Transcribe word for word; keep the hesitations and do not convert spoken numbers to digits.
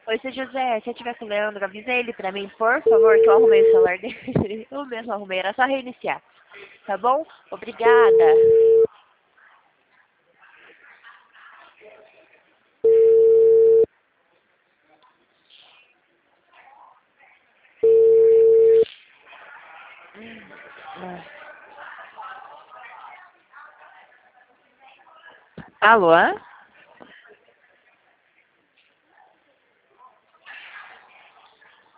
Oi, seu José, se eu tiver com o Leandro, avisa ele pra mim, por favor, que eu arrumei o celular dele. Eu mesmo arrumei, era só reiniciar. Tá bom? Obrigada. Alô?